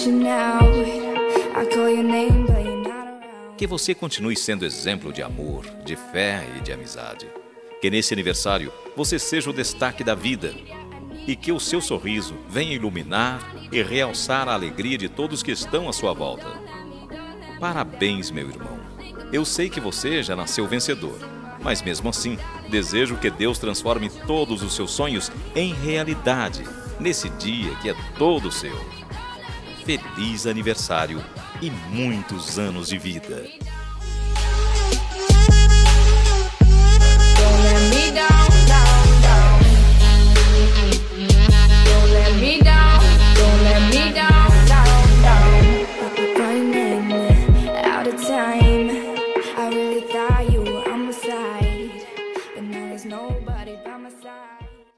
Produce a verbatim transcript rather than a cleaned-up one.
Que você continue sendo exemplo de amor, de fé e de amizade. Que nesse aniversário você seja o destaque da vida e que o seu sorriso venha iluminar e realçar a alegria de todos que estão à sua volta. Parabéns, meu irmão. Eu sei que você já nasceu vencedor, mas mesmo assim, desejo que Deus transforme todos os seus sonhos em realidade nesse dia que é todo seu. Feliz aniversário e muitos anos de vida. Running out of time, I really thought